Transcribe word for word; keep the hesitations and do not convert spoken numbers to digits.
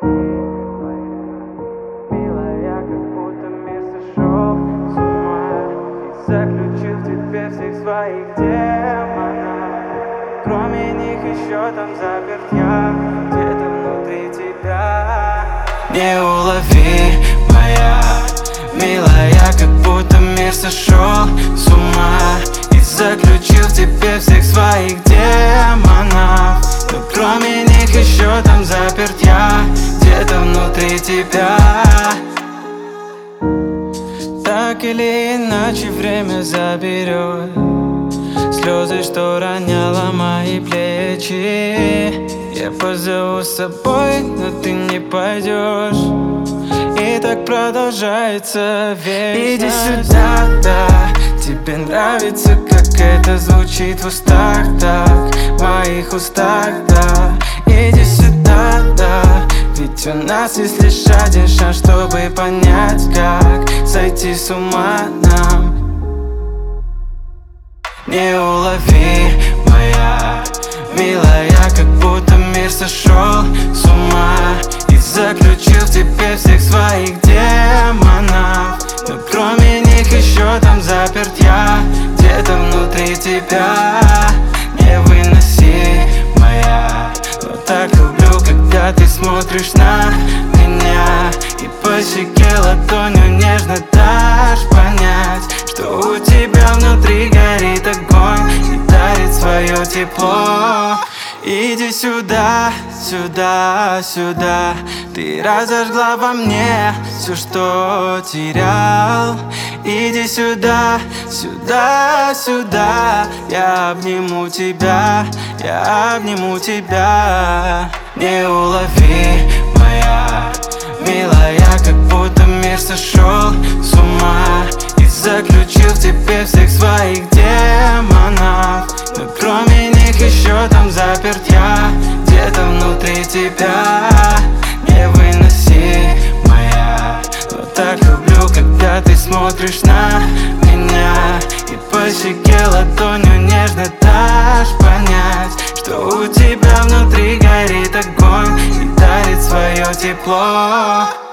Милая, как будто мир сошел с ума и заключил в тебе всех своих демонов. Кроме них еще там заперт я, где-то внутри тебя. Неуловимая, милая, как будто мир сошел с ума и заключил в тебе всех своих демонов. Но кроме них еще там заперт я, где-то внутри тебя. Так или иначе время заберет слезы, что роняла мои плечи. Я позову с собой, но ты не пойдешь. И так продолжается вечно. Иди сюда, да. Тебе нравится, как это звучит в устах, так, в моих устах, да. Иди сюда, да. Ведь у нас есть лишь один шанс, чтобы понять, как сойти с ума нам. Неуловимая, милая, как будто мир сошел с ума и заключил в тебе всех своих демонов. Но кроме них еще там заперт я, где-то внутри тебя. Невыносимая, но так люблю, когда ты смотришь на меня и по щеке ладонью нежно дашь понять, что у тебя внутри горит огонь и дарит свое тепло. Иди сюда, сюда, сюда. Ты разожгла во мне все, что терял. Иди сюда, сюда, сюда. Я обниму тебя, я обниму тебя. Неуловимая, милая, как будто мир сошел с ума и заключил в тебе всех своих демонов. Но кроме них еще там заперт я, где-то внутри тебя. Невыносимая, но так люблю, когда ты смотришь на меня и по щеке ладонью нежно дашь понять, что у тебя внутри горит огонь и дарит свое тепло.